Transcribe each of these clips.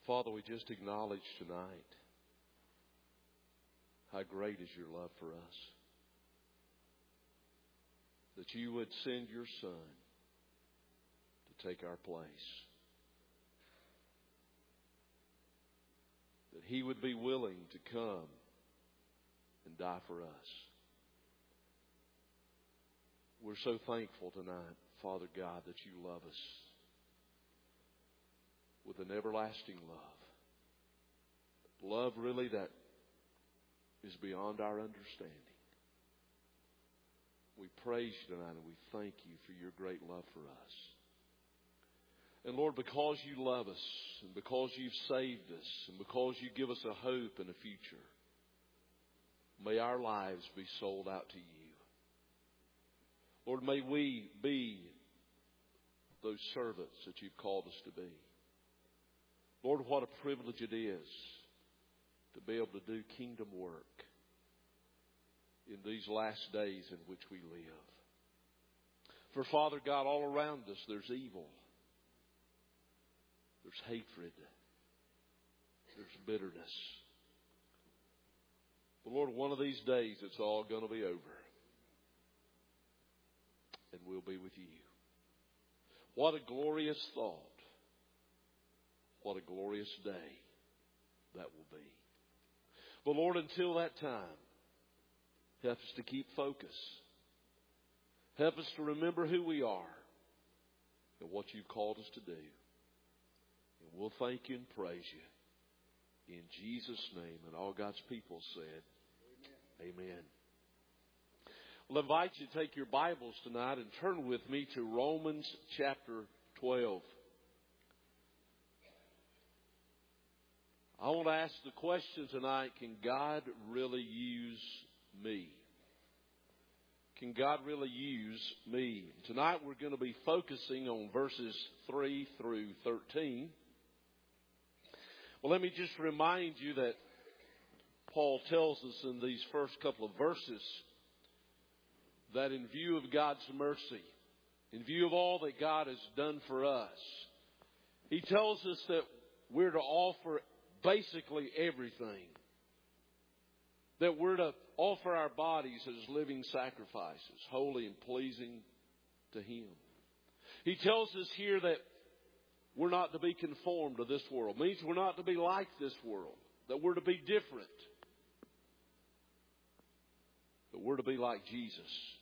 Father, we just acknowledge tonight how great is your love for us. That you would send your Son to take our place. That he would be willing to come and die for us. We're so thankful tonight, Father God, that you love us with an everlasting love. Love really that is beyond our understanding. We praise you tonight and we thank you for your great love for us. And Lord, because you love us and because you've saved us and because you give us a hope and a future, may our lives be sold out to you. Lord, may we be those servants that you've called us to be. Lord, what a privilege it is to be able to do kingdom work in these last days in which we live. For Father God, all around us there's evil. There's hatred. There's bitterness. But Lord, one of these days it's all going to be over. And we'll be with you. What a glorious thought. What a glorious day that will be. But Lord, until that time, help us to keep focus. Help us to remember who we are and what you've called us to do. And we'll thank you and praise you. In Jesus' name. And all God's people said, Amen. Well, I invite you to take your Bibles tonight and turn with me to Romans chapter 12. I want to ask the question tonight, can God really use me? Can God really use me? Tonight we're going to be focusing on verses 3 through 13. Well, let me just remind you that Paul tells us in these first couple of verses that in view of God's mercy, in view of all that God has done for us, he tells us that we're to offer basically everything. That we're to offer our bodies as living sacrifices, holy and pleasing to him. He tells us here that we're not to be conformed to this world. It means we're not to be like this world. That we're to be different. That we're to be like Jesus.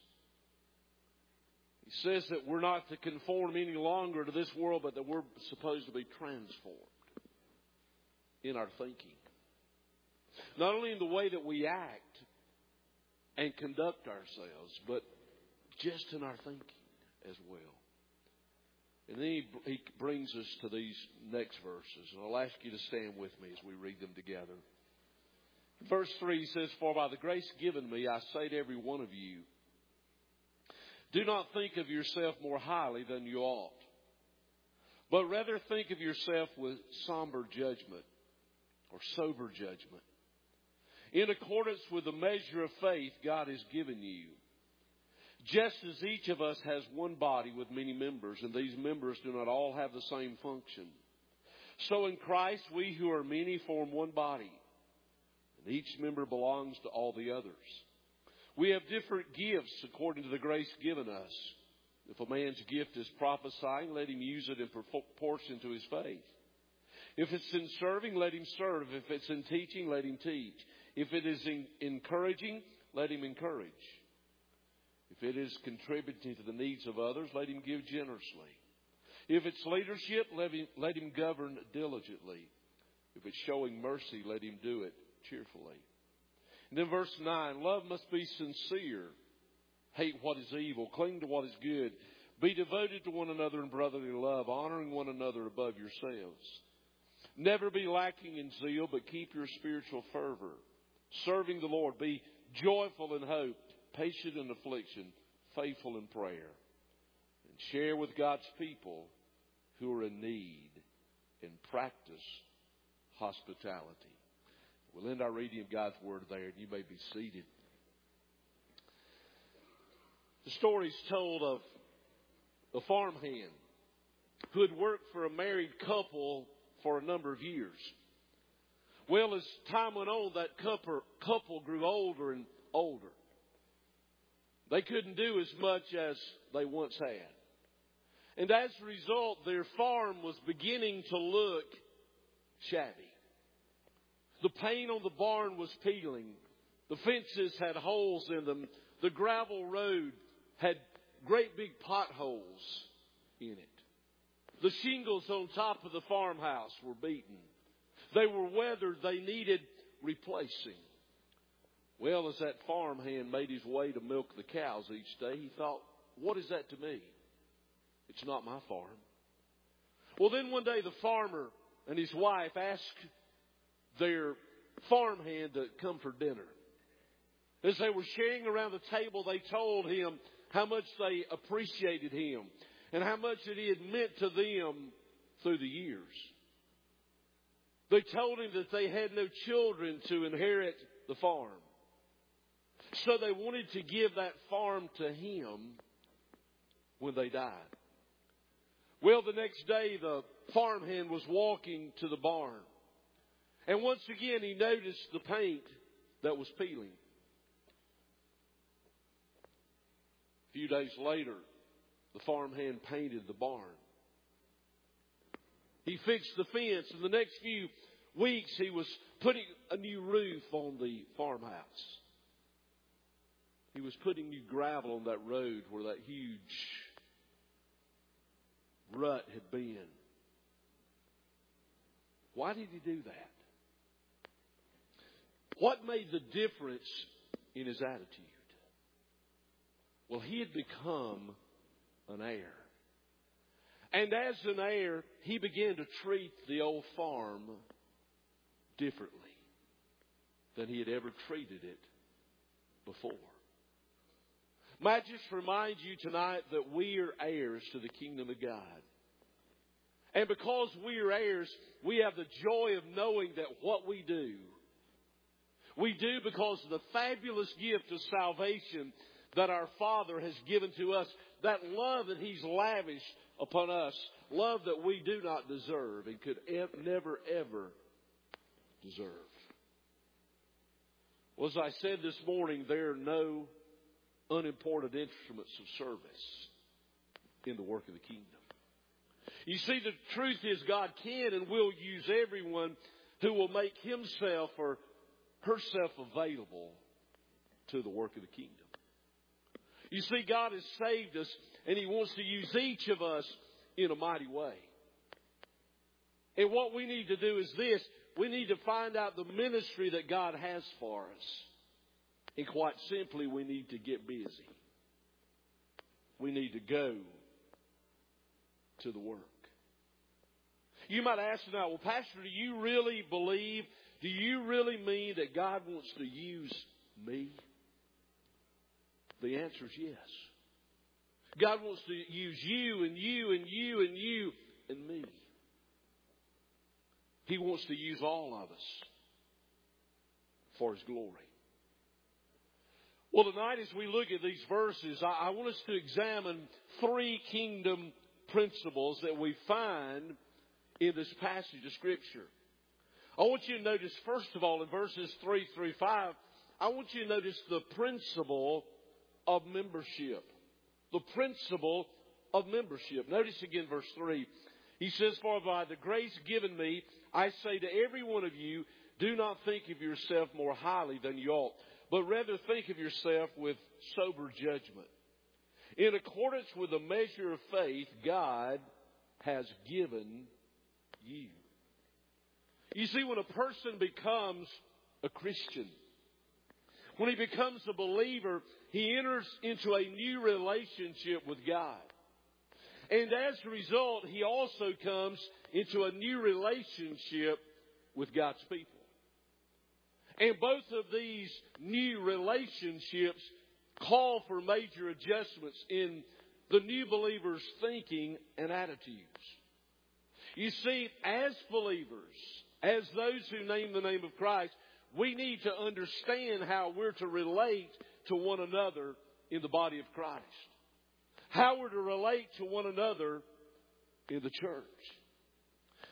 He says that we're not to conform any longer to this world, but that we're supposed to be transformed in our thinking. Not only in the way that we act and conduct ourselves, but just in our thinking as well. And then he brings us to these next verses. And I'll ask you to stand with me as we read them together. Verse 3 says, For by the grace given me, I say to every one of you, do not think of yourself more highly than you ought, but rather think of yourself with somber judgment or sober judgment, in accordance with the measure of faith God has given you. Just as each of us has one body with many members, and these members do not all have the same function, so in Christ we who are many form one body, and each member belongs to all the others. We have different gifts according to the grace given us. If a man's gift is prophesying, let him use it in proportion to his faith. If it's in serving, let him serve. If it's in teaching, let him teach. If it is in encouraging, let him encourage. If it is contributing to the needs of others, let him give generously. If it's leadership, let him govern diligently. If it's showing mercy, let him do it cheerfully. And then verse 9, love must be sincere. Hate what is evil. Cling to what is good. Be devoted to one another in brotherly love, honoring one another above yourselves. Never be lacking in zeal, but keep your spiritual fervor. Serving the Lord, be joyful in hope, patient in affliction, faithful in prayer. And share with God's people who are in need and practice hospitality. We'll end our reading of God's Word there, and you may be seated. The story is told of a farmhand who had worked for a married couple for a number of years. Well, as time went on, that couple grew older and older. They couldn't do as much as they once had. And as a result, their farm was beginning to look shabby. The paint on the barn was peeling. The fences had holes in them. The gravel road had great big potholes in it. The shingles on top of the farmhouse were beaten. They were weathered. They needed replacing. Well, as that farmhand made his way to milk the cows each day, he thought, what is that to me? It's not my farm. Well, then one day the farmer and his wife asked their farmhand to come for dinner. As they were sharing around the table, they told him how much they appreciated him and how much that he had meant to them through the years. They told him that they had no children to inherit the farm. So they wanted to give that farm to him when they died. Well, the next day the farmhand was walking to the barn. And once again he noticed the paint that was peeling. A few days later, the farmhand painted the barn. He fixed the fence. In the next few weeks, he was putting a new roof on the farmhouse. He was putting new gravel on that road where that huge rut had been. Why did he do that? What made the difference in his attitude? Well, he had become an heir. And as an heir, he began to treat the old farm differently than he had ever treated it before. Might I just remind you tonight that we are heirs to the kingdom of God. And because we are heirs, we have the joy of knowing that what we do because of the fabulous gift of salvation that our Father has given to us, that love that He's lavished upon us, love that we do not deserve and could never, ever deserve. Well, as I said this morning, there are no unimportant instruments of service in the work of the kingdom. You see, the truth is God can and will use everyone who will make himself or herself available to the work of the kingdom. You see, God has saved us, and He wants to use each of us in a mighty way. And what we need to do is this. We need to find out the ministry that God has for us. And quite simply, we need to get busy. We need to go to the work. You might ask tonight, well, Pastor, do you really mean that God wants to use me? The answer is yes. God wants to use you and you and you and you and me. He wants to use all of us for His glory. Well, tonight as we look at these verses, I want us to examine three kingdom principles that we find in this passage of Scripture. I want you to notice, first of all, in verses 3 through 5, I want you to notice the principle of membership. The principle of membership. Notice again verse 3. He says, for by the grace given me, I say to every one of you, do not think of yourself more highly than you ought, but rather think of yourself with sober judgment. In accordance with the measure of faith God has given you. You see, when a person becomes a Christian, when he becomes a believer, he enters into a new relationship with God. And as a result, he also comes into a new relationship with God's people. And both of these new relationships call for major adjustments in the new believer's thinking and attitudes. You see, as believers, as those who name the name of Christ, we need to understand how we're to relate to one another in the body of Christ. How we're to relate to one another in the church.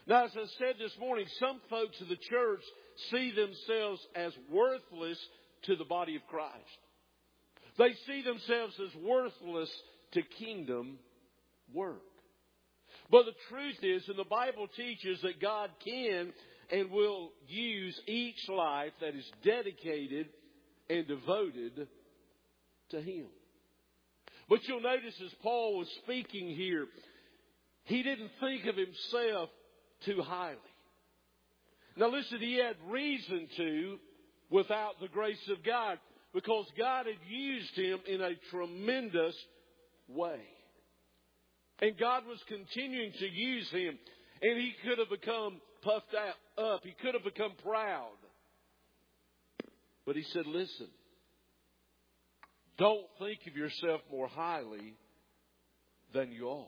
Now, as I said this morning, some folks in the church see themselves as worthless to the body of Christ. They see themselves as worthless to kingdom work. But the truth is, and the Bible teaches, that God can and will use each life that is dedicated and devoted to Him. But you'll notice as Paul was speaking here, he didn't think of himself too highly. Now listen, he had reason to without the grace of God, because God had used him in a tremendous way. And God was continuing to use him. And he could have become puffed up. He could have become proud. But he said, listen, don't think of yourself more highly than you ought.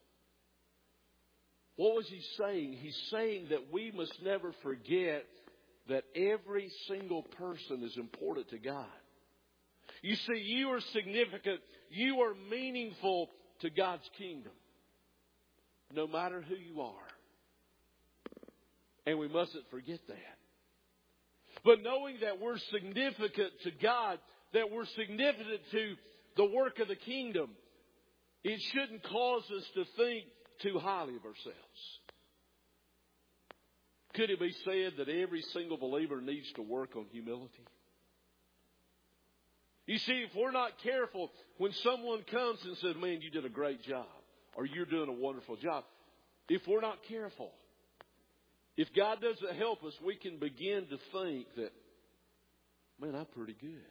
What was he saying? He's saying that we must never forget that every single person is important to God. You see, you are significant. You are meaningful to God's kingdom, no matter who you are. And we mustn't forget that. But knowing that we're significant to God, that we're significant to the work of the kingdom, it shouldn't cause us to think too highly of ourselves. Could it be said that every single believer needs to work on humility? You see, if we're not careful, when someone comes and says, man, you did a great job, or you're doing a wonderful job, if we're not careful, if God doesn't help us, we can begin to think that, man, I'm pretty good.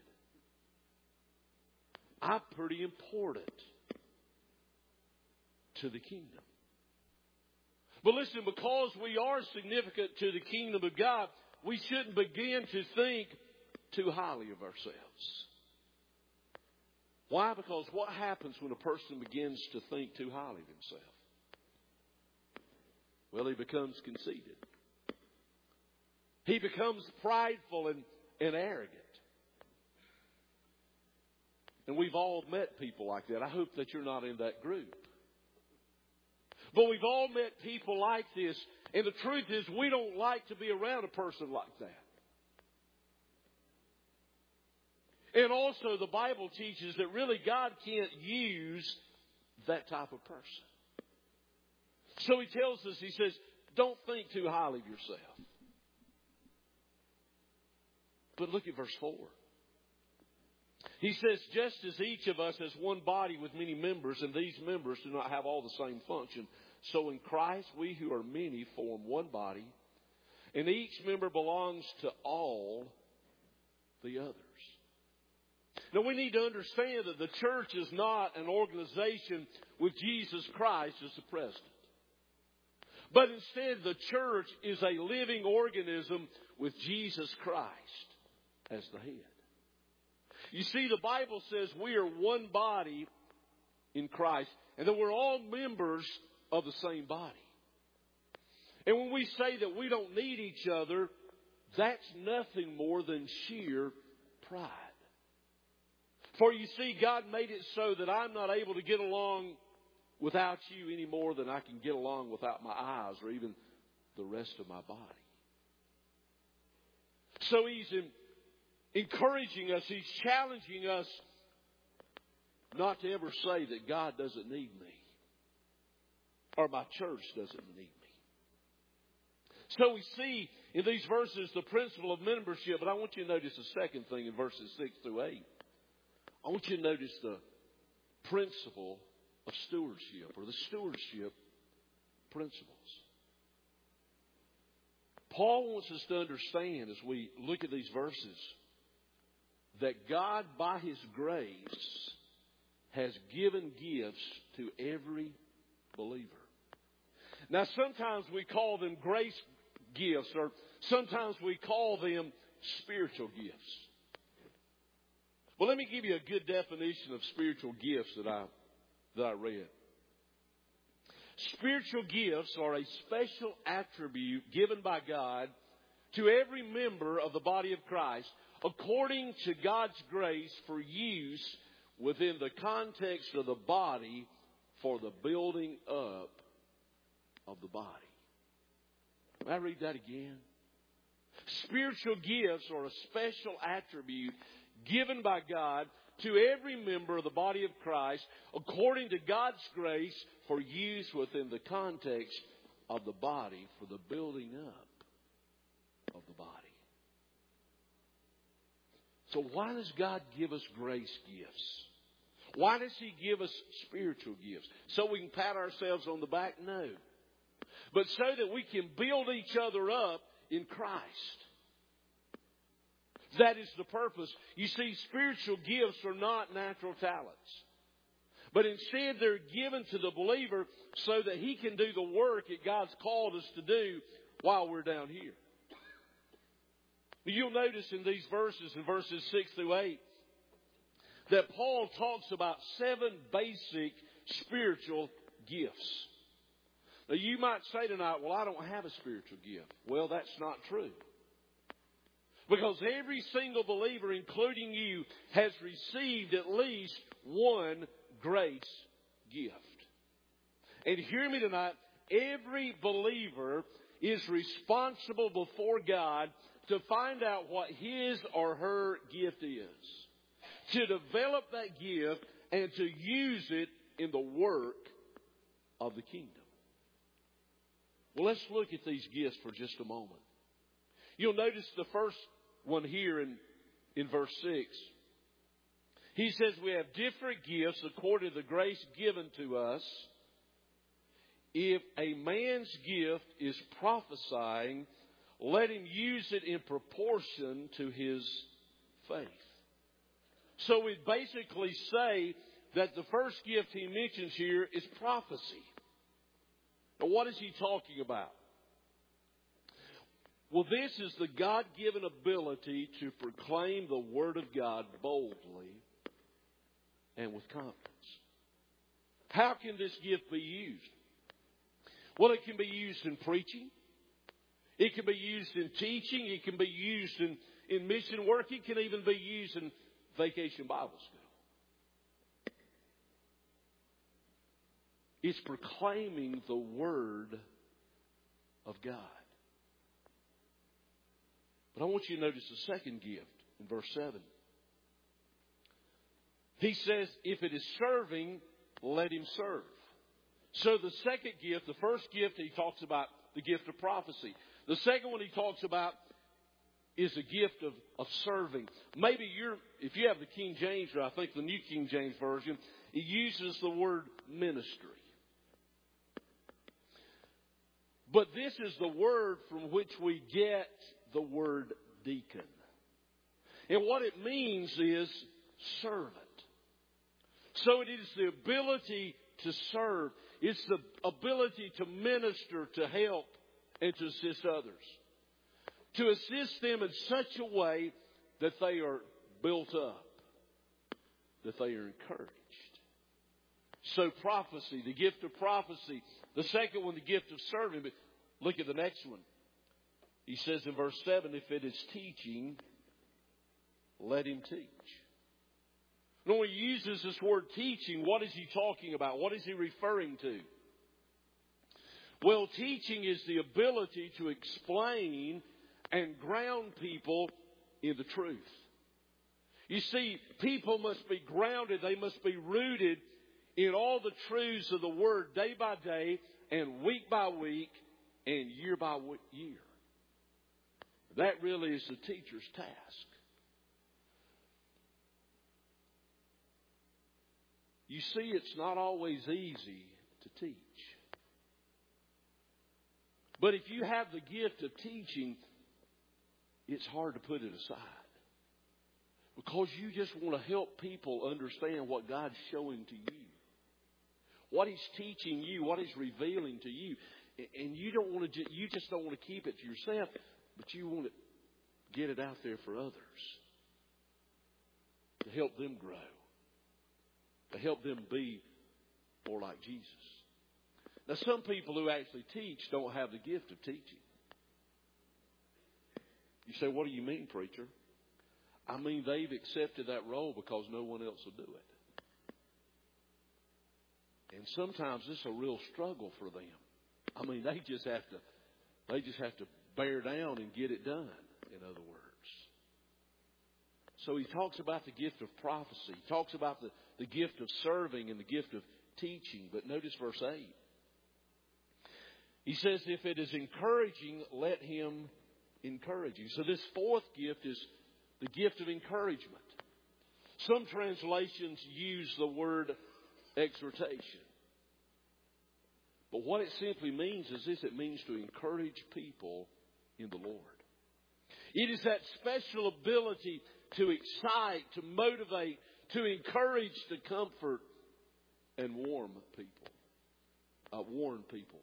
I'm pretty important to the kingdom. But listen, because we are significant to the kingdom of God, we shouldn't begin to think too highly of ourselves. Why? Because what happens when a person begins to think too highly of himself? Well, he becomes conceited. He becomes prideful and arrogant. And we've all met people like that. I hope that you're not in that group. But we've all met people like this. And the truth is, we don't like to be around a person like that. And also, the Bible teaches that really God can't use that type of person. So He tells us, He says, don't think too highly of yourself. But look at verse 4. He says, just as each of us has one body with many members, and these members do not have all the same function, so in Christ we who are many form one body, and each member belongs to all the others. Now we need to understand that the church is not an organization with Jesus Christ as the president. But instead the church is a living organism with Jesus Christ as the head. You see, the Bible says we are one body in Christ, and that we're all members of the same body. And when we say that we don't need each other, that's nothing more than sheer pride. For you see, God made it so that I'm not able to get along without you any more than I can get along without my eyes or even the rest of my body. So He's encouraging us, He's challenging us not to ever say that God doesn't need me or my church doesn't need me. So we see in these verses the principle of membership, but I want you to notice the second thing in verses 6 through 8. I want you to notice the principle of stewardship, or the stewardship principles. Paul wants us to understand as we look at these verses that God, by His grace, has given gifts to every believer. Now, sometimes we call them grace gifts, or sometimes we call them spiritual gifts. Well, let me give you a good definition of spiritual gifts that I read. Spiritual gifts are a special attribute given by God to every member of the body of Christ according to God's grace for use within the context of the body for the building up of the body. May I read that again? Spiritual gifts are a special attribute given by God to every member of the body of Christ according to God's grace for use within the context of the body for the building up of the body. So why does God give us grace gifts? Why does He give us spiritual gifts? So we can pat ourselves on the back? No. But so that we can build each other up in Christ. That is the purpose. You see, spiritual gifts are not natural talents. But instead they're given to the believer so that he can do the work that God's called us to do while we're down here. You'll notice in these verses, in verses 6 through 8, that Paul talks about 7 basic spiritual gifts. Now you might say tonight, well, I don't have a spiritual gift. Well, that's not true. Because every single believer, including you, has received at least one grace gift. And hear me tonight, every believer is responsible before God to find out what his or her gift is. To develop that gift and to use it in the work of the kingdom. Well, let's look at these gifts for just a moment. You'll notice the first one here in verse 6. He says we have different gifts according to the grace given to us. If a man's gift is prophesying, let him use it in proportion to his faith. So we basically say that the first gift he mentions here is prophecy. Now, what is he talking about? Well, this is the God-given ability to proclaim the Word of God boldly and with confidence. How can this gift be used? Well, it can be used in preaching. It can be used in teaching. It can be used in mission work. It can even be used in Vacation Bible School. It's proclaiming the Word of God. But I want you to notice the second gift in verse 7. He says, if it is serving, let him serve. So the second gift, the first gift, he talks about the gift of prophecy. The second one he talks about is the gift of serving. Maybe if you have the King James, or I think the New King James Version, it uses the word ministry. But this is the word from which we get the word deacon. And what it means is servant. So it is the ability to serve. It's the ability to minister, to help, and to assist others. To assist them in such a way that they are built up, that they are encouraged. So prophecy, the gift of prophecy. The second one, the gift of serving. But look at the next one. He says in verse 7, if it is teaching, let him teach. When he uses this word teaching, what is he talking about? What is he referring to? Well, teaching is the ability to explain and ground people in the truth. You see, people must be grounded. They must be rooted in all the truths of the Word day by day and week by week and year by year. That really is the teacher's task. You see, it's not always easy to teach. But if you have the gift of teaching, it's hard to put it aside. Because you just want to help people understand what God's showing to you. What He's teaching you, what He's revealing to you. And you just don't want to keep it to yourself, but you want to get it out there for others. To help them grow. To help them be more like Jesus. Now, some people who actually teach don't have the gift of teaching. You say, what do you mean, preacher? I mean, they've accepted that role because no one else will do it. And sometimes it's a real struggle for them. I mean, they just have to They just have to bear down and get it done, in other words. So he talks about the gift of prophecy. He talks about the gift of serving and the gift of teaching. But notice verse 8. He says, if it is encouraging, let him encourage you. So this fourth gift is the gift of encouragement. Some translations use the word exhortation. But what it simply means is this: it means to encourage people in the Lord. It is that special ability to excite, to motivate, to encourage, to comfort, and warn people.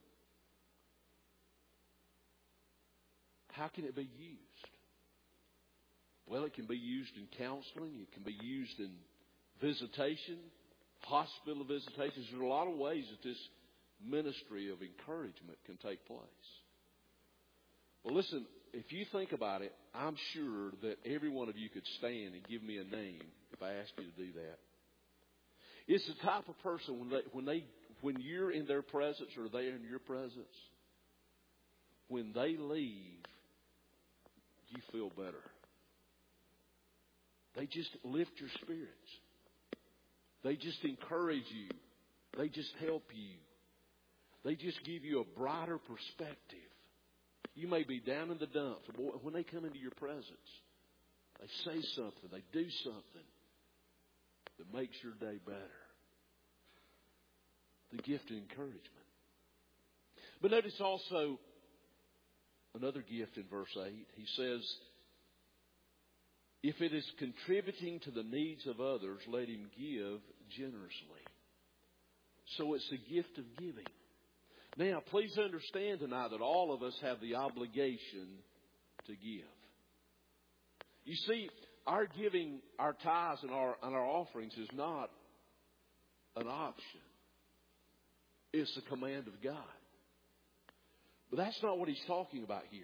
How can it be used? Well, it can be used in counseling. It can be used in visitation, hospital visitations. There's a lot of ways that this ministry of encouragement can take place. Well, listen, if you think about it, I'm sure that every one of you could stand and give me a name if I asked you to do that. It's the type of person when you're in their presence or they're in your presence, when they leave, you feel better. They just lift your spirits. They just encourage you. They just help you. They just give you a brighter perspective. You may be down in the dumps. Boy, when they come into your presence, they say something, they do something that makes your day better. The gift of encouragement. But notice also another gift in verse 8. He says, if it is contributing to the needs of others, let him give generously. So it's the gift of giving. Now, please understand tonight that all of us have the obligation to give. You see, our giving, our tithes and our offerings is not an option. It's the command of God. But that's not what he's talking about here.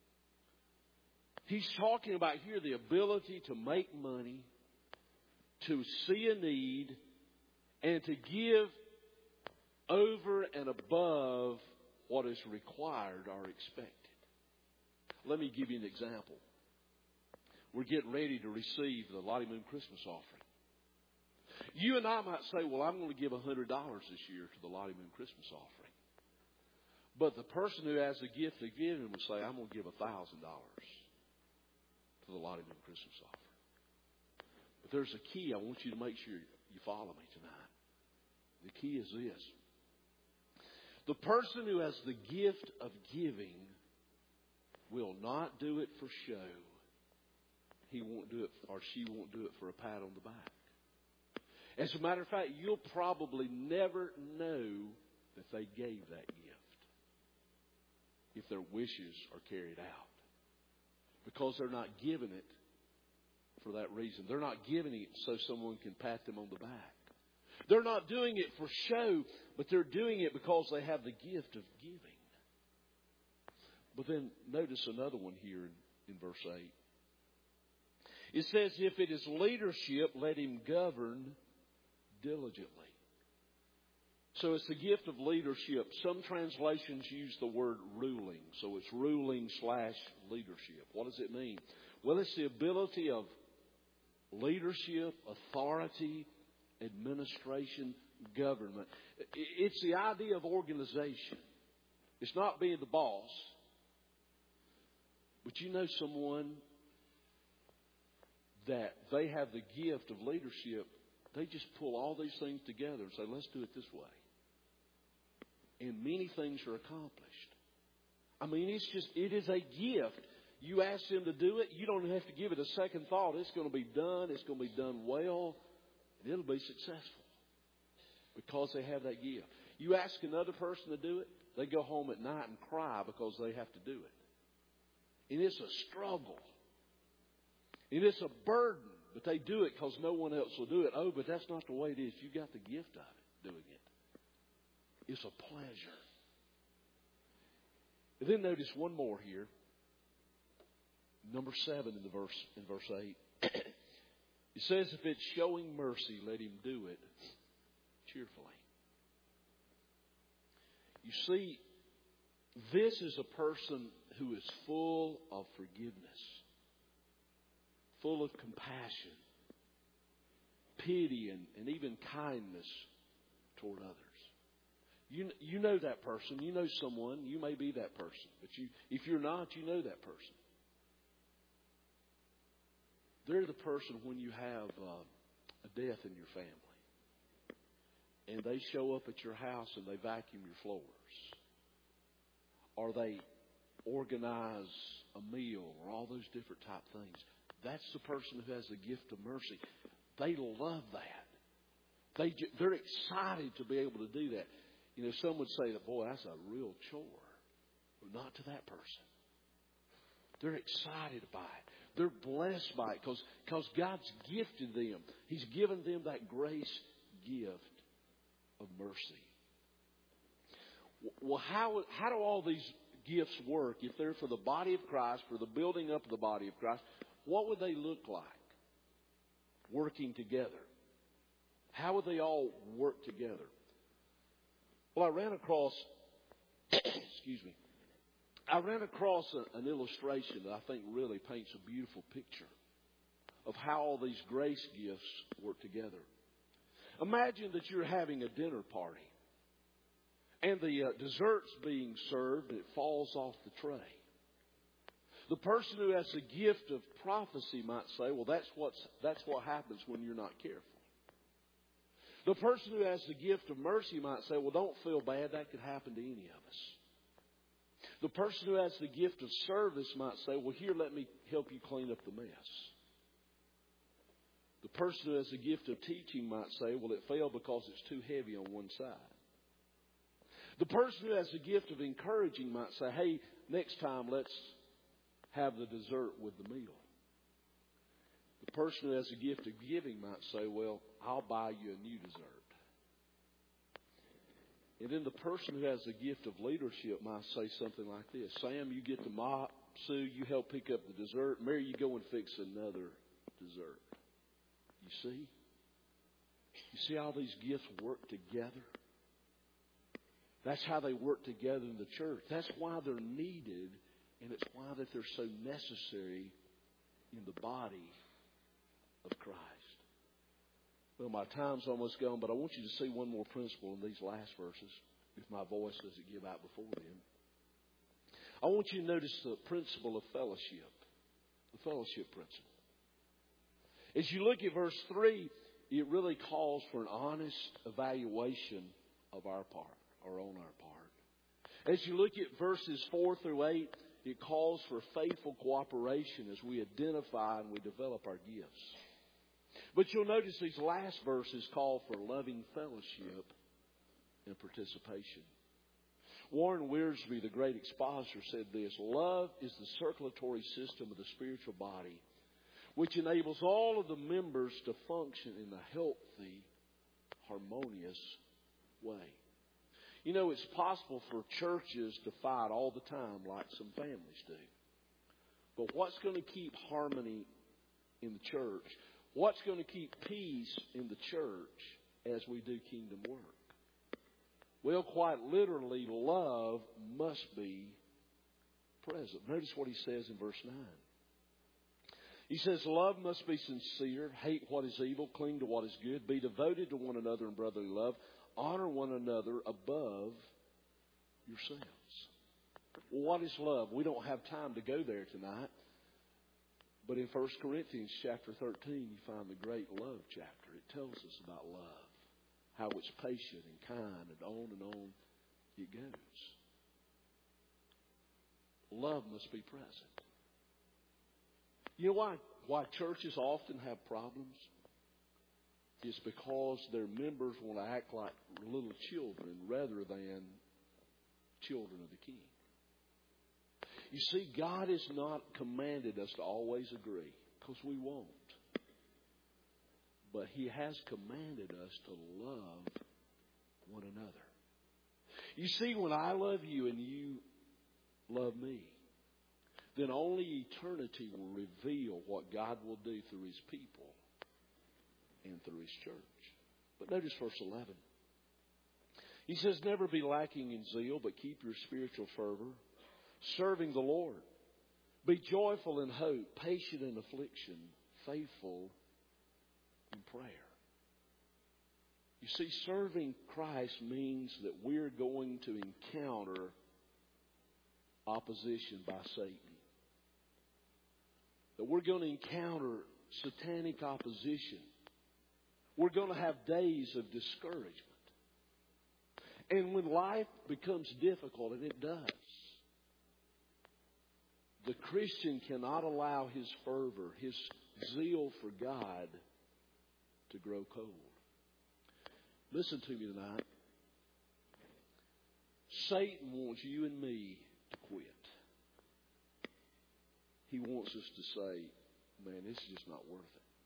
He's talking about here the ability to make money, to see a need, and to give over and above what is required or expected. Let me give you an example. We're getting ready to receive the Lottie Moon Christmas offering. You and I might say, well, I'm going to give $100 this year to the Lottie Moon Christmas offering. But the person who has the gift of giving will say, I'm going to give $1,000 to the Lottie Moon Christmas offering. But there's a key. I want you to make sure you follow me tonight. The key is this. The person who has the gift of giving will not do it for show. He won't do it, or she won't do it for a pat on the back. As a matter of fact, you'll probably never know that they gave that gift if their wishes are carried out. Because they're not giving it for that reason. They're not giving it so someone can pat them on the back. They're not doing it for show, but they're doing it because they have the gift of giving. But then notice another one here in verse 8. It says, if it is leadership, let him govern diligently. So it's the gift of leadership. Some translations use the word ruling. So it's ruling / leadership. What does it mean? Well, it's the ability of leadership, authority, administration, government. It's the idea of organization. It's not being the boss. But you know someone that they have the gift of leadership. They just pull all these things together and say, let's do it this way. And many things are accomplished. I mean, it is a gift. You ask them to do it, you don't have to give it a second thought. It's going to be done. It's going to be done well. And it'll be successful because they have that gift. You ask another person to do it, they go home at night and cry because they have to do it. And it's a struggle. And it's a burden. But they do it because no one else will do it. Oh, but that's not the way it is. You got the gift of it, doing it. It's a pleasure. And then notice one more here. Number 7 in verse 8. It says, if it's showing mercy, let him do it cheerfully. You see, this is a person who is full of forgiveness, full of compassion, pity, and even kindness toward others. You know that person. You know someone. You may be that person. But if you're not, you know that person. They're the person when you have a death in your family. And they show up at your house and they vacuum your floors. Or they organize a meal or all those different type things. That's the person who has the gift of mercy. They love that. They're excited to be able to do that. You know, some would say that, boy, that's a real chore. But not to that person. They're excited by it. They're blessed by it because God's gifted them. He's given them that grace gift of mercy. Well, how do all these gifts work if they're for the body of Christ, for the building up of the body of Christ? What would they look like working together? How would they all work together? Well, I ran across an illustration that I think really paints a beautiful picture of how all these grace gifts work together. Imagine that you're having a dinner party and the dessert's being served and it falls off the tray. The person who has the gift of prophecy might say, well, that's what happens when you're not careful. The person who has the gift of mercy might say, well, don't feel bad. That could happen to any of us. The person who has the gift of service might say, well, here, let me help you clean up the mess. The person who has the gift of teaching might say, well, it failed because it's too heavy on one side. The person who has the gift of encouraging might say, hey, next time let's have the dessert with the meal. The person who has the gift of giving might say, well, I'll buy you a new dessert. And then the person who has the gift of leadership might say something like this. Sam, you get the mop. Sue, you help pick up the dessert. Mary, you go and fix another dessert. You see? You see how these gifts work together? That's how they work together in the church. That's why they're needed, and it's why that they're so necessary in the body of Christ. Well, my time's almost gone, but I want you to see one more principle in these last verses, if my voice doesn't give out before then. I want you to notice the principle of fellowship, the fellowship principle. As you look at verse 3, it really calls for an honest evaluation of our part, or on our part. As you look at verses 4 through 8, it calls for faithful cooperation as we identify and we develop our gifts. But you'll notice these last verses call for loving fellowship and participation. Warren Wiersbe, the great expositor, said this: love is the circulatory system of the spiritual body, which enables all of the members to function in a healthy, harmonious way. You know, it's possible for churches to fight all the time like some families do. But what's going to keep harmony in the church? What's going to keep peace in the church as we do kingdom work? Well, quite literally, love must be present. Notice what he says in verse 9. He says, love must be sincere, hate what is evil, cling to what is good, be devoted to one another in brotherly love, honor one another above yourselves. Well, what is love? We don't have time to go there tonight. But in 1 Corinthians chapter 13, you find the great love chapter. It tells us about love, how it's patient and kind, and on it goes. Love must be present. You know why churches often have problems? It's because their members want to act like little children rather than children of the King. You see, God has not commanded us to always agree, because we won't. But He has commanded us to love one another. You see, when I love you and you love me, then only eternity will reveal what God will do through His people and through His church. But notice verse 11. He says, never be lacking in zeal, but keep your spiritual fervor. serving the Lord. Be joyful in hope, patient in affliction, faithful in prayer. You see, serving Christ means that we're going to encounter opposition by Satan. That we're going to encounter satanic opposition. We're going to have days of discouragement. And when life becomes difficult, and it does, the Christian cannot allow his fervor, his zeal for God to grow cold. Listen to me tonight. Satan wants you and me to quit. He wants us to say, man, this is just not worth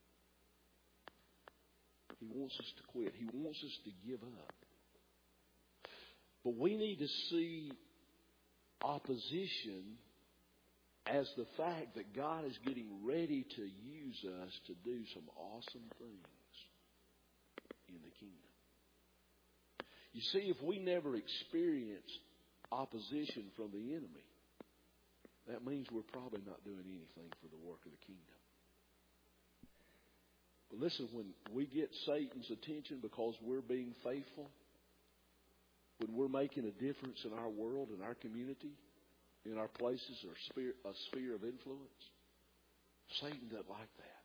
it. He wants us to quit. He wants us to give up. But we need to see opposition as the fact that God is getting ready to use us to do some awesome things in the kingdom. You see, if we never experience opposition from the enemy, that means we're probably not doing anything for the work of the kingdom. But listen, when we get Satan's attention because we're being faithful, when we're making a difference in our world, in our community, in our places or a sphere of influence, Satan doesn't like that.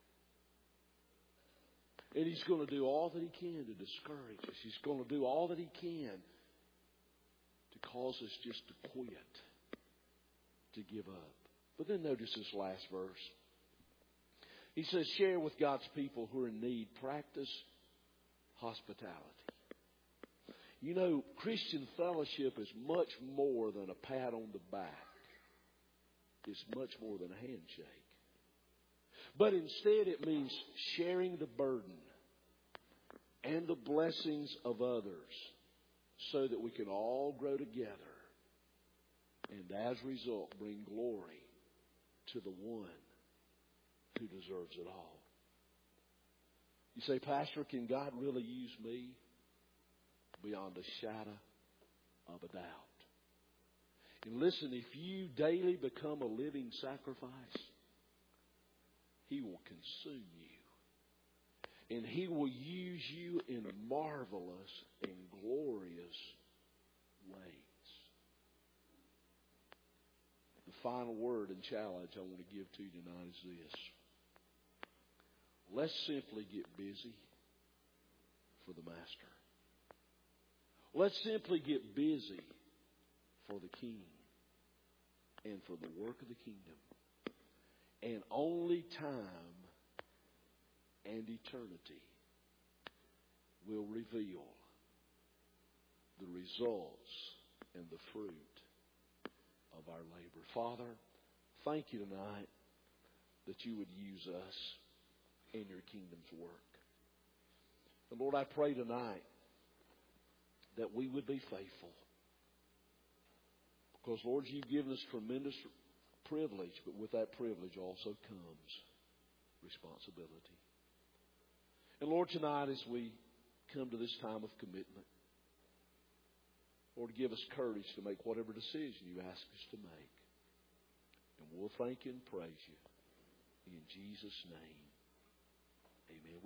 And he's going to do all that he can to discourage us. He's going to do all that he can to cause us just to quit, to give up. But then notice this last verse. He says, share with God's people who are in need. Practice hospitality. You know, Christian fellowship is much more than a pat on the back. It's much more than a handshake. But instead it means sharing the burden and the blessings of others so that we can all grow together and as a result bring glory to the one who deserves it all. You say, Pastor, can God really use me? Beyond a shadow of a doubt. And listen, if you daily become a living sacrifice, He will consume you. And He will use you in marvelous and glorious ways. The final word and challenge I want to give to you tonight is this. Let's simply get busy for the Master. Let's simply get busy for the King and for the work of the kingdom. And only time and eternity will reveal the results and the fruit of our labor. Father, thank you tonight that you would use us in your kingdom's work. And Lord, I pray tonight that we would be faithful. Because, Lord, you've given us tremendous privilege, but with that privilege also comes responsibility. And, Lord, tonight as we come to this time of commitment, Lord, give us courage to make whatever decision you ask us to make. And we'll thank you and praise you. In Jesus' name, amen.